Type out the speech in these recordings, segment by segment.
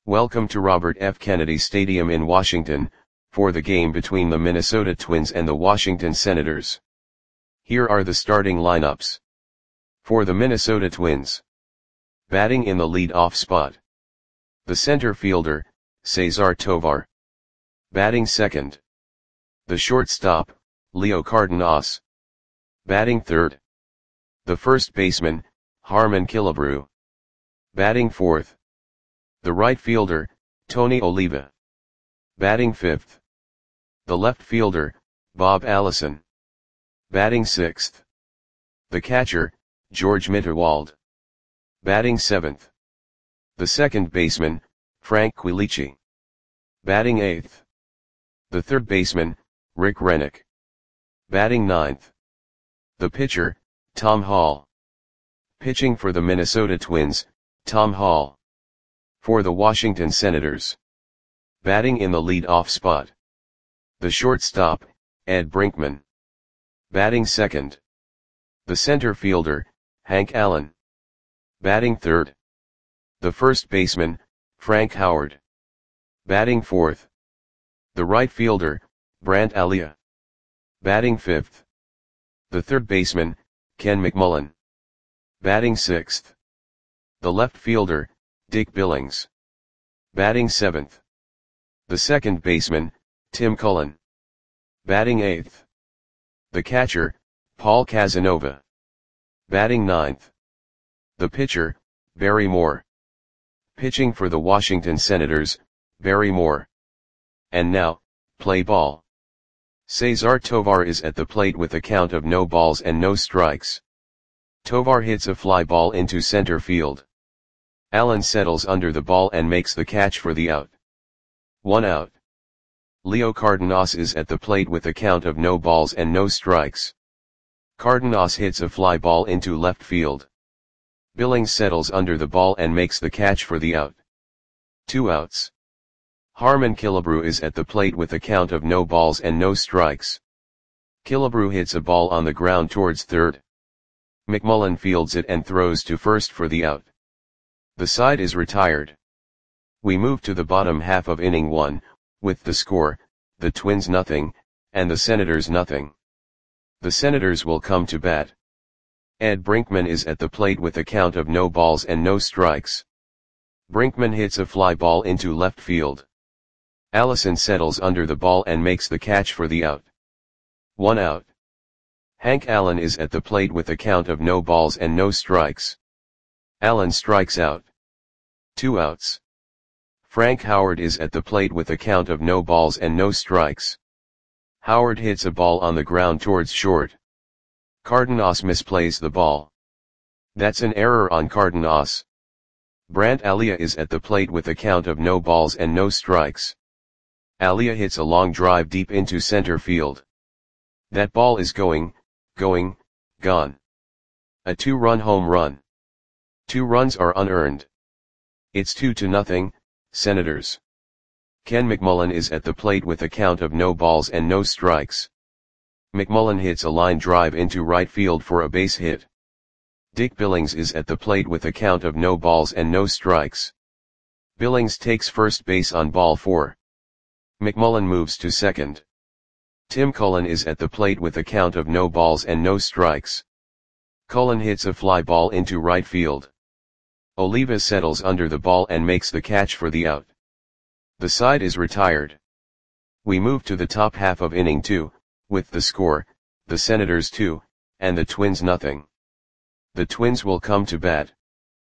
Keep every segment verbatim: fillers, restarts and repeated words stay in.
Welcome to Robert F. Kennedy Stadium in Washington, for the game between the Minnesota Twins and the Washington Senators. Here are the starting lineups. For the Minnesota Twins. Batting in the lead-off spot. The center fielder, Cesar Tovar. Batting second. The shortstop, Leo Cardenas. Batting third. The first baseman, Harmon Killebrew. Batting fourth. The right fielder, Tony Oliva. Batting fifth. The left fielder, Bob Allison. Batting sixth. The catcher, George Mitterwald. Batting seventh. The second baseman, Frank Quilici. Batting eighth. The third baseman, Rick Rennick. Batting ninth. The pitcher, Tom Hall. Pitching for the Minnesota Twins, Tom Hall. For the Washington Senators. Batting in the lead-off spot. The shortstop, Ed Brinkman. Batting second. The center fielder, Hank Allen. Batting third. The first baseman, Frank Howard. Batting fourth. The right fielder, Brandt Alia. Batting fifth. The third baseman, Ken McMullen. Batting sixth. The left fielder, Dick Billings. Batting seventh. The second baseman, Tim Cullen. Batting eighth. The catcher, Paul Casanova. Batting ninth. The pitcher, Barry Moore. Pitching for the Washington Senators, Barry Moore. And now, play ball. Cesar Tovar is at the plate with a count of no balls and no strikes. Tovar hits a fly ball into center field. Allen settles under the ball and makes the catch for the out. One out. Leo Cardenas is at the plate with a count of no balls and no strikes. Cardenas hits a fly ball into left field. Billings settles under the ball and makes the catch for the out. Two outs. Harmon Killebrew is at the plate with a count of no balls and no strikes. Killebrew hits a ball on the ground towards third. McMullen fields it and throws to first for the out. The side is retired. We move to the bottom half of inning one, with the score, the Twins nothing, and the Senators nothing. The Senators will come to bat. Ed Brinkman is at the plate with a count of no balls and no strikes. Brinkman hits a fly ball into left field. Allison settles under the ball and makes the catch for the out. One out. Hank Allen is at the plate with a count of no balls and no strikes. Allen strikes out. Two outs. Frank Howard is at the plate with a count of no balls and no strikes. Howard hits a ball on the ground towards short. Cardenas misplays the ball. That's an error on Cardenas. Brandt Alia is at the plate with a count of no balls and no strikes. Alia hits a long drive deep into center field. That ball is going, going, gone. A two-run home run. Two runs are unearned. It's two to nothing, Senators. Ken McMullen is at the plate with a count of no balls and no strikes. McMullen hits a line drive into right field for a base hit. Dick Billings is at the plate with a count of no balls and no strikes. Billings takes first base on ball four. McMullen moves to second. Tim Cullen is at the plate with a count of no balls and no strikes. Cullen hits a fly ball into right field. Oliva settles under the ball and makes the catch for the out. The side is retired. We move to the top half of inning two, with the score, the Senators two, and the Twins nothing. The Twins will come to bat.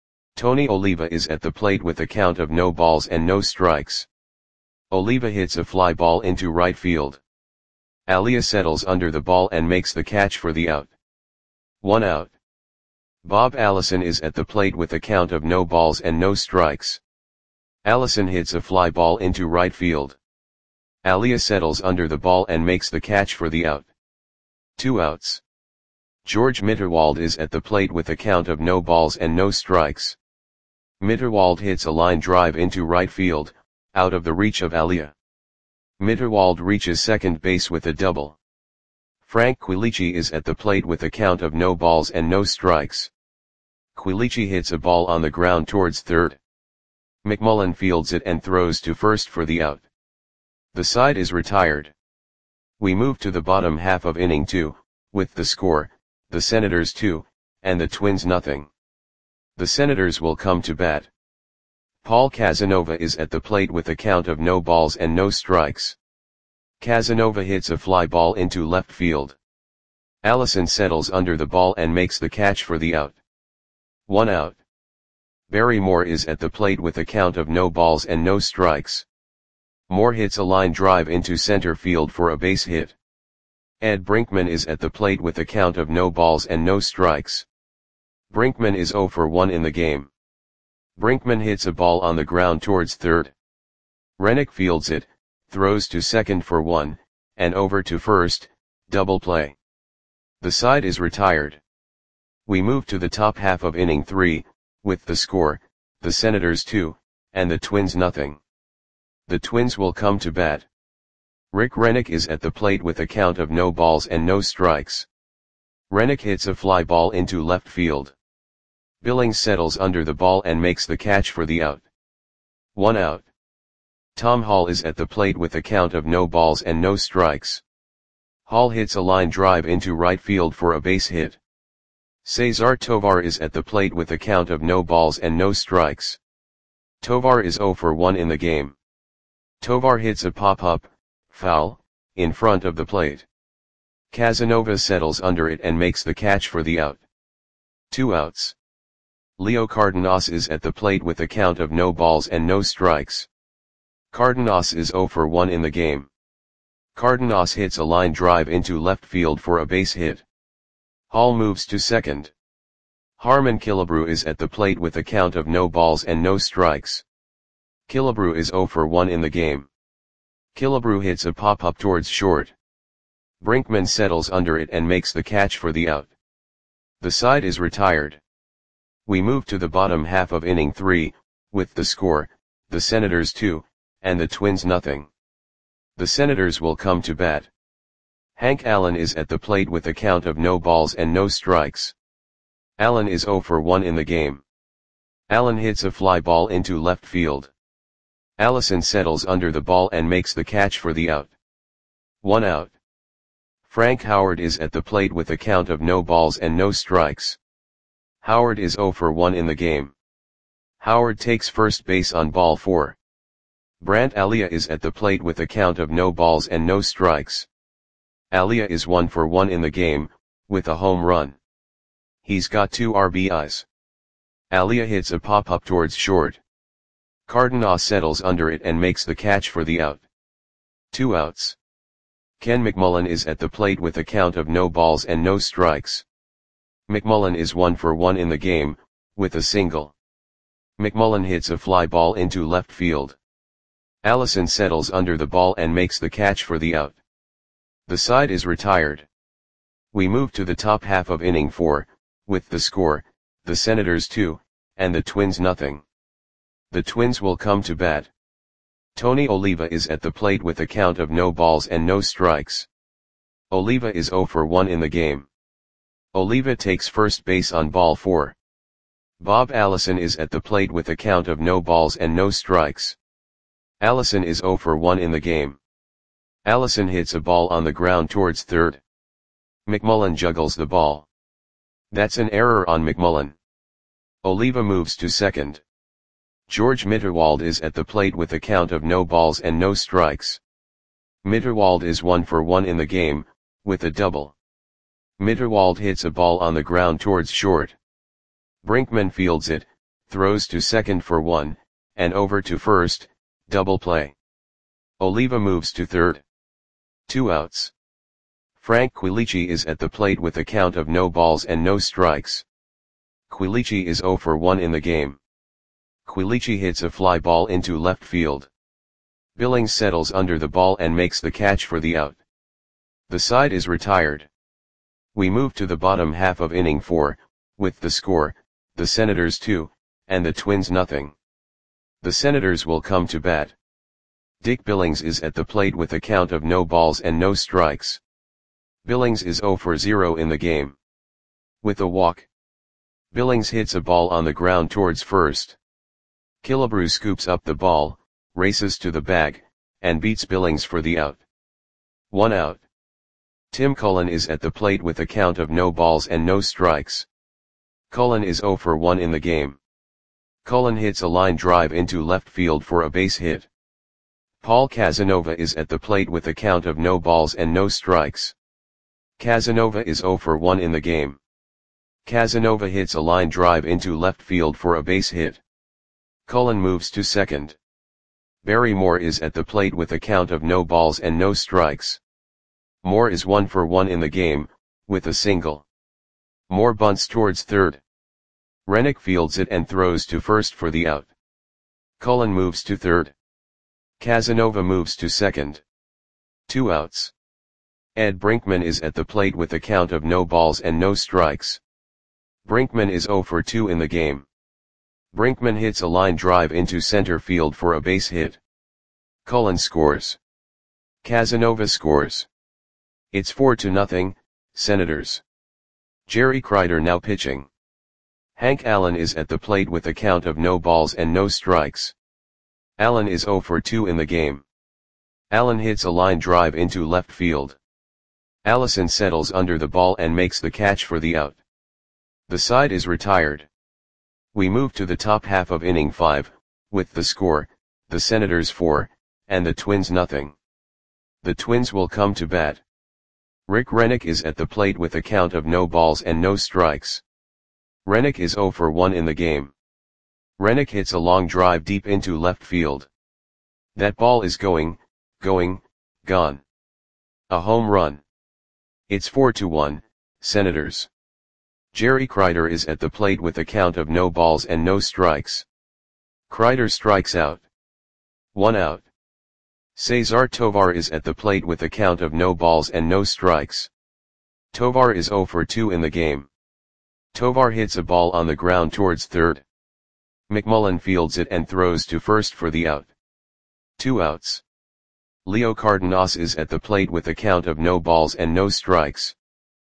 Tony Oliva is at the plate with a count of no balls and no strikes. Oliva hits a fly ball into right field. Alia settles under the ball and makes the catch for the out. One out. Bob Allison is at the plate with a count of no balls and no strikes. Allison hits a fly ball into right field. Alia settles under the ball and makes the catch for the out. Two outs. George Mitterwald is at the plate with a count of no balls and no strikes. Mitterwald hits a line drive into right field, out of the reach of Alia. Mitterwald reaches second base with a double. Frank Quilici is at the plate with a count of no balls and no strikes. Quilici hits a ball on the ground towards third. McMullen fields it and throws to first for the out. The side is retired. We move to the bottom half of inning two, with the score, the Senators two, and the Twins nothing. The Senators will come to bat. Paul Casanova is at the plate with a count of no balls and no strikes. Casanova hits a fly ball into left field. Allison settles under the ball and makes the catch for the out. One out. Barry Moore is at the plate with a count of no balls and no strikes. Moore hits a line drive into center field for a base hit. Ed Brinkman is at the plate with a count of no balls and no strikes. Brinkman is oh for one in the game. Brinkman hits a ball on the ground towards third. Rennick fields it, throws to second for one, and over to first, double play. The side is retired. We move to the top half of inning three, with the score, the Senators two, and the Twins nothing. The Twins will come to bat. Rick Rennick is at the plate with a count of no balls and no strikes. Rennick hits a fly ball into left field. Billings settles under the ball and makes the catch for the out. One out. Tom Hall is at the plate with a count of no balls and no strikes. Hall hits a line drive into right field for a base hit. Cesar Tovar is at the plate with a count of no balls and no strikes. Tovar is oh for one in the game. Tovar hits a pop-up, foul, in front of the plate. Casanova settles under it and makes the catch for the out. Two outs. Leo Cardenas is at the plate with a count of no balls and no strikes. Cardenas is oh for one in the game. Cardenas hits a line drive into left field for a base hit. Hall moves to second. Harmon Killebrew is at the plate with a count of no balls and no strikes. Killebrew is oh for one in the game. Killebrew hits a pop-up towards short. Brinkman settles under it and makes the catch for the out. The side is retired. We move to the bottom half of inning three, with the score, the Senators two, and the Twins nothing. The Senators will come to bat. Hank Allen is at the plate with a count of no balls and no strikes. Allen is oh for one in the game. Allen hits a fly ball into left field. Allison settles under the ball and makes the catch for the out. One out. Frank Howard is at the plate with a count of no balls and no strikes. Howard is oh for one in the game. Howard takes first base on ball four. Brant Alia is at the plate with a count of no balls and no strikes. Alia is one for one in the game, with a home run. He's got two R B Is. Alia hits a pop-up towards short. Cardenas settles under it and makes the catch for the out. Two outs. Ken McMullen is at the plate with a count of no balls and no strikes. McMullen is one for one in the game, with a single. McMullen hits a fly ball into left field. Allison settles under the ball and makes the catch for the out. The side is retired. We move to the top half of inning four, with the score, the Senators two, and the Twins nothing. The Twins will come to bat. Tony Oliva is at the plate with a count of no balls and no strikes. Oliva is oh for one in the game. Oliva takes first base on ball four. Bob Allison is at the plate with a count of no balls and no strikes. Allison is oh for one in the game. Allison hits a ball on the ground towards third. McMullen juggles the ball. That's an error on McMullen. Oliva moves to second. George Mitterwald is at the plate with a count of no balls and no strikes. Mitterwald is one for one in the game, with a double. Mitterwald hits a ball on the ground towards short. Brinkman fields it, throws to second for one, and over to first, double play. Oliva moves to third. Two outs. Frank Quilici is at the plate with a count of no balls and no strikes. Quilici is oh for one in the game. Quilici hits a fly ball into left field. Billings settles under the ball and makes the catch for the out. The side is retired. We move to the bottom half of inning four, with the score, the Senators two, and the Twins nothing. The Senators will come to bat. Dick Billings is at the plate with a count of no balls and no strikes. Billings is oh for zero in the game. With a walk. Billings hits a ball on the ground towards first. Killebrew scoops up the ball, races to the bag, and beats Billings for the out. One out. Tim Cullen is at the plate with a count of no balls and no strikes. Cullen is zero for one in the game. Cullen hits a line drive into left field for a base hit. Paul Casanova is at the plate with a count of no balls and no strikes. Casanova is zero for one in the game. Casanova hits a line drive into left field for a base hit. Cullen moves to second. Barry Moore is at the plate with a count of no balls and no strikes. Moore is one for one in the game, with a single. Moore bunts towards third. Rennick fields it and throws to first for the out. Cullen moves to third. Casanova moves to second. Two outs. Ed Brinkman is at the plate with a count of no balls and no strikes. Brinkman is zero for two in the game. Brinkman hits a line drive into center field for a base hit. Cullen scores. Casanova scores. It's four to nothing, Senators. Jerry Kreider now pitching. Hank Allen is at the plate with a count of no balls and no strikes. Allen is zero for two in the game. Allen hits a line drive into left field. Allison settles under the ball and makes the catch for the out. The side is retired. We move to the top half of inning five, with the score, the Senators four, and the Twins nothing. The Twins will come to bat. Rick Rennick is at the plate with a count of no balls and no strikes. Rennick is zero for one in the game. Rennick hits a long drive deep into left field. That ball is going, going, gone. A home run. It's four to one, Senators. Jerry Kreider is at the plate with a count of no balls and no strikes. Kreider strikes out. One out. Cesar Tovar is at the plate with a count of no balls and no strikes. Tovar is zero for two in the game. Tovar hits a ball on the ground towards third. McMullen fields it and throws to first for the out. Two outs. Leo Cardenas is at the plate with a count of no balls and no strikes.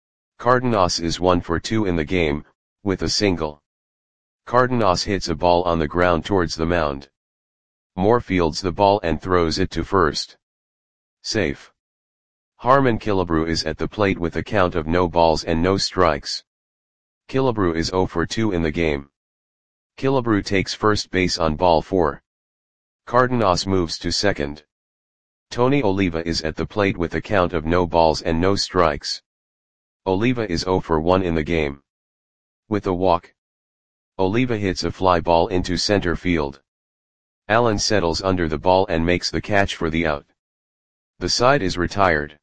Cardenas is one for two in the game, with a single. Cardenas hits a ball on the ground towards the mound. Moore fields the ball and throws it to first. Safe. Harmon Killebrew is at the plate with a count of no balls and no strikes. Killebrew is zero for two in the game. Killebrew takes first base on ball four. Cardenas moves to second. Tony Oliva is at the plate with a count of no balls and no strikes. Oliva is zero for one in the game. With a walk. Oliva hits a fly ball into center field. Allen settles under the ball and makes the catch for the out. The side is retired.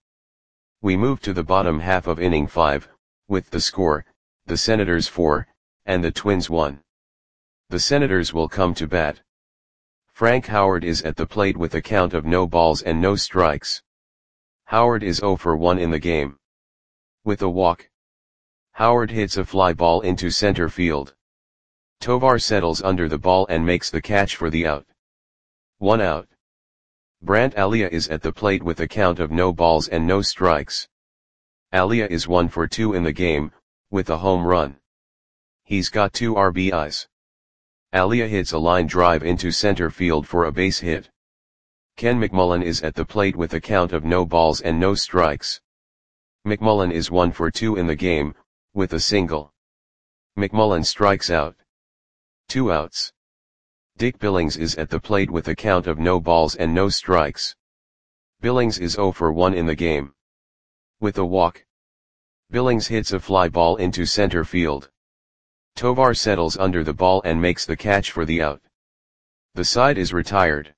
We move to the bottom half of inning five, with the score, the Senators four, and the Twins one. The Senators will come to bat. Frank Howard is at the plate with a count of no balls and no strikes. Howard is zero for one in the game. With a walk. Howard hits a fly ball into center field. Tovar settles under the ball and makes the catch for the out. One out. Brant Alia is at the plate with a count of no balls and no strikes. Alia is one for two in the game, with a home run. He's got two R B Is. Alia hits a line drive into center field for a base hit. Ken McMullen is at the plate with a count of no balls and no strikes. McMullen is one for two in the game, with a single. McMullen strikes out. Two outs. Dick Billings is at the plate with a count of no balls and no strikes. Billings is zero for one in the game. With a walk. Billings hits a fly ball into center field. Tovar settles under the ball and makes the catch for the out. The side is retired.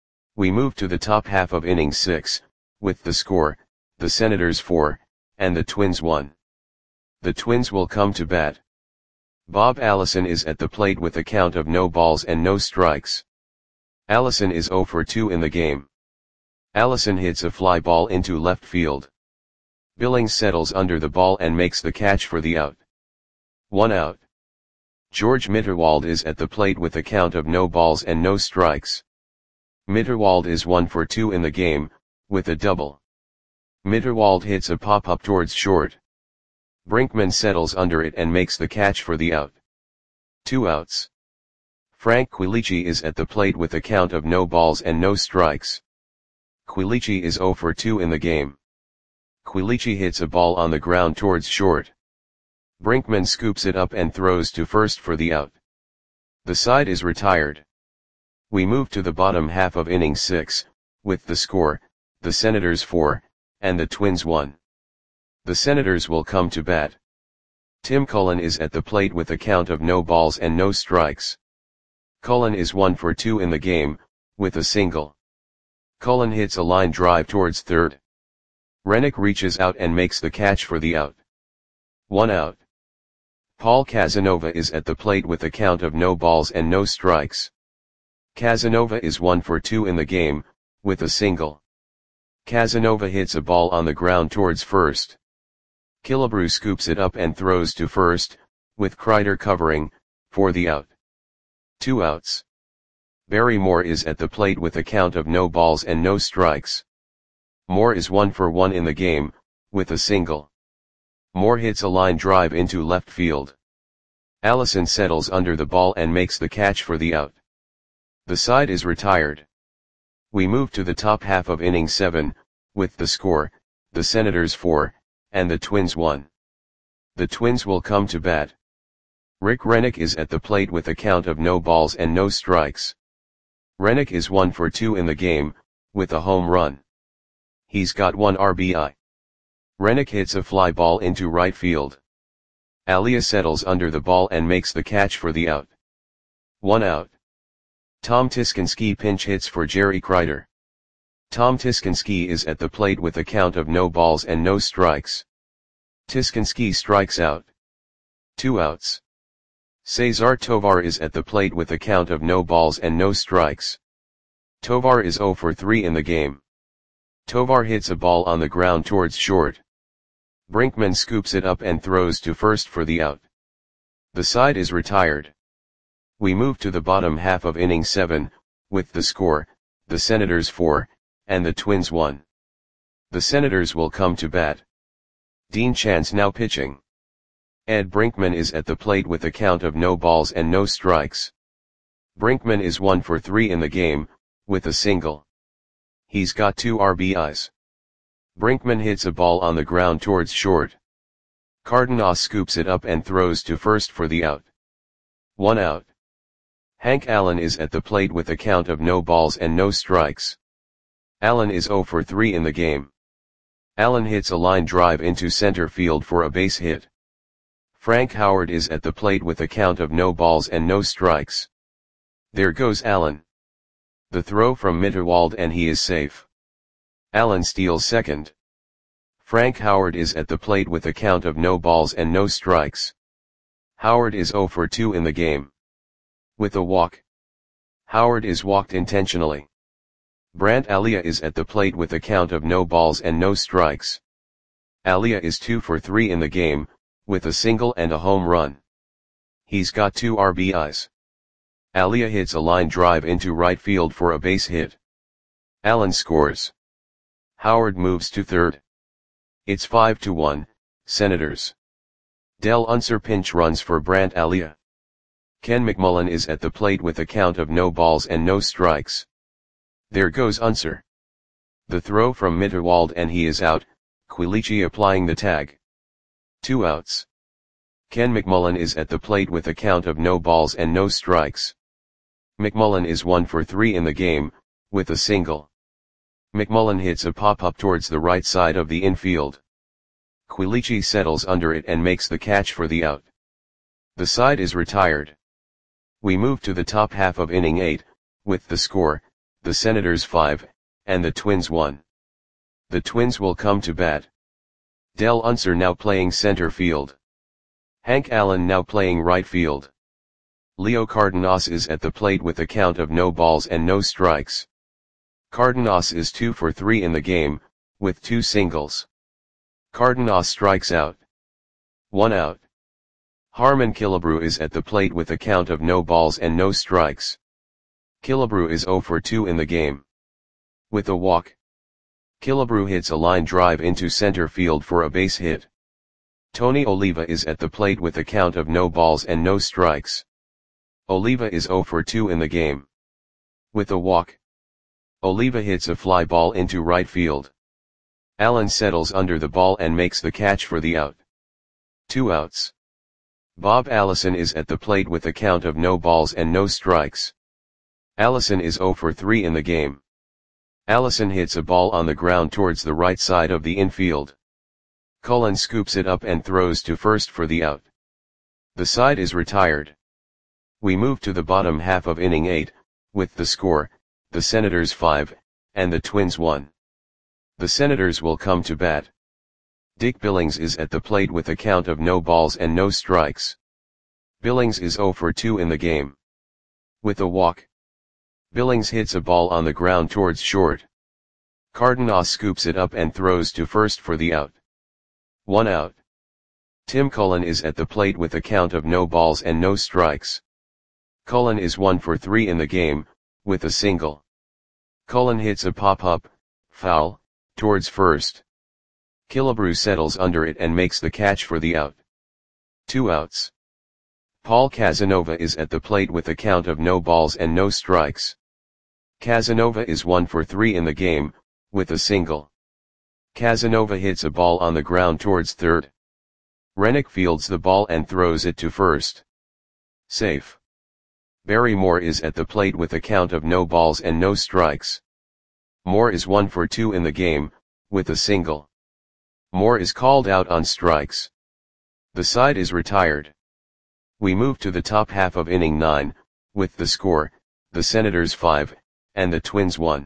We move to the top half of inning six, with the score, the Senators four, and the Twins one. The Twins will come to bat. Bob Allison is at the plate with a count of no balls and no strikes. Allison is zero for two in the game. Allison hits a fly ball into left field. Billings settles under the ball and makes the catch for the out. One out. George Mitterwald is at the plate with a count of no balls and no strikes. Mitterwald is one for two in the game, with a double. Mitterwald hits a pop-up towards short. Brinkman settles under it and makes the catch for the out. Two outs. Frank Quilici is at the plate with a count of no balls and no strikes. Quilici is zero for two in the game. Quilici hits a ball on the ground towards short. Brinkman scoops it up and throws to first for the out. The side is retired. We move to the bottom half of inning six, with the score, the Senators four, and the Twins one. The Senators will come to bat. Tim Cullen is at the plate with a count of no balls and no strikes. Cullen is one for two in the game, with a single. Cullen hits a line drive towards third. Rennick reaches out and makes the catch for the out. One out. Paul Casanova is at the plate with a count of no balls and no strikes. Casanova is one for two in the game, with a single. Casanova hits a ball on the ground towards first. Killebrew scoops it up and throws to first, with Kreider covering, for the out. Two outs. Barry Moore is at the plate with a count of no balls and no strikes. Moore is one for one in the game, with a single. Moore hits a line drive into left field. Allison settles under the ball and makes the catch for the out. The side is retired. We move to the top half of inning seven, with the score, the Senators four, and the Twins one. The Twins will come to bat. Rick Rennick is at the plate with a count of no balls and no strikes. Rennick is one for two in the game, with a home run. He's got one R B I. Rennick hits a fly ball into right field. Alia settles under the ball and makes the catch for the out. One out. Tom Tiskinski pinch hits for Jerry Kreider. Tom Tiskinski is at the plate with a count of no balls and no strikes. Tiskinski strikes out. Two outs. Cesar Tovar is at the plate with a count of no balls and no strikes. Tovar is zero for three in the game. Tovar hits a ball on the ground towards short. Brinkman scoops it up and throws to first for the out. The side is retired. We move to the bottom half of inning seven, with the score, the Senators four, and the Twins one. The Senators will come to bat. Dean Chance now pitching. Ed Brinkman is at the plate with a count of no balls and no strikes. Brinkman is one for three in the game, with a single. He's got two R B Is. Brinkman hits a ball on the ground towards short. Cardenas scoops it up and throws to first for the out. One out. Hank Allen is at the plate with a count of no balls and no strikes. Allen is zero for three in the game. Allen hits a line drive into center field for a base hit. Frank Howard is at the plate with a count of no balls and no strikes. There goes Allen. The throw from Mitterwald and he is safe. Allen steals second. Frank Howard is at the plate with a count of no balls and no strikes. Howard is zero for two in the game. With a walk. Howard is walked intentionally. Brant Alia is at the plate with a count of no balls and no strikes. Alia is two for three in the game, with a single and a home run. He's got two R B Is. Alia hits a line drive into right field for a base hit. Allen scores. Howard moves to third. It's five to one, Senators. Del Unser pinch runs for Brant Alia. Ken McMullen is at the plate with a count of no balls and no strikes. There goes Unser. The throw from Mitterwald and he is out, Quilici applying the tag. Two outs. Ken McMullen is at the plate with a count of no balls and no strikes. McMullen is one for three in the game, with a single. McMullen hits a pop-up towards the right side of the infield. Quilici settles under it and makes the catch for the out. The side is retired. We move to the top half of inning eight, with the score, the Senators five, and the Twins one. The Twins will come to bat. Del Unser now playing center field. Hank Allen now playing right field. Leo Cardenas is at the plate with a count of no balls and no strikes. Cardenas is two for three in the game, with two singles. Cardenas strikes out. One out. Harmon Killebrew is at the plate with a count of no balls and no strikes. Killebrew is zero for two in the game. With a walk. Killebrew hits a line drive into center field for a base hit. Tony Oliva is at the plate with a count of no balls and no strikes. Oliva is zero for two in the game. With a walk, Oliva hits a fly ball into right field. Allen settles under the ball and makes the catch for the out. Two outs. Bob Allison is at the plate with a count of no balls and no strikes. Allison is zero for three in the game. Allison hits a ball on the ground towards the right side of the infield. Cullen scoops it up and throws to first for the out. The side is retired. We move to the bottom half of inning eight, with the score, the Senators five, and the Twins one. The Senators will come to bat. Dick Billings is at the plate with a count of no balls and no strikes. Billings is zero for two in the game. With a walk, Billings hits a ball on the ground towards short. Cardenas scoops it up and throws to first for the out. One out. Tim Cullen is at the plate with a count of no balls and no strikes. Cullen is one for three in the game, with a single. Cullen hits a pop-up, foul, towards first. Killebrew settles under it and makes the catch for the out. Two outs. Paul Casanova is at the plate with a count of no balls and no strikes. Casanova is one for three in the game, with a single. Casanova hits a ball on the ground towards third. Rennick fields the ball and throws it to first. Safe. Barry Moore is at the plate with a count of no balls and no strikes. Moore is one for two in the game, with a single. Moore is called out on strikes. The side is retired. We move to the top half of inning nine, with the score, the Senators five, and the Twins one.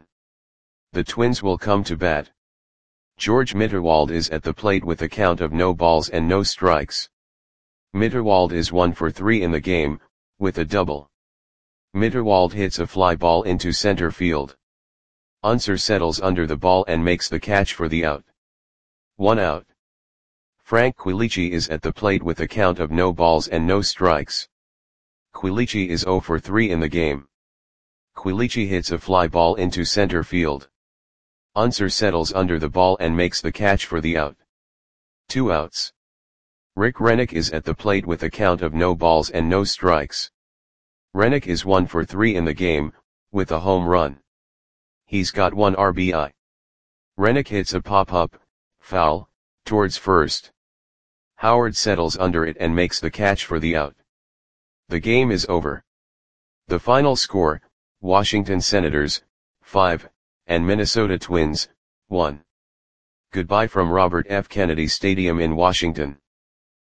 The Twins will come to bat. George Mitterwald is at the plate with a count of no balls and no strikes. Mitterwald is one for three in the game, with a double. Mitterwald hits a fly ball into center field. Unser settles under the ball and makes the catch for the out. One out. Frank Quilici is at the plate with a count of no balls and no strikes. Quilici is zero for three in the game. Quilici hits a fly ball into center field. Unser settles under the ball and makes the catch for the out. Two outs. Rick Rennick is at the plate with a count of no balls and no strikes. Rennick is one for three in the game, with a home run. He's got one R B I. Rennick hits a pop-up, foul, towards first. Howard settles under it and makes the catch for the out. The game is over. The final score, Washington Senators, five, and Minnesota Twins, one. Goodbye from Robert F. Kennedy Stadium in Washington.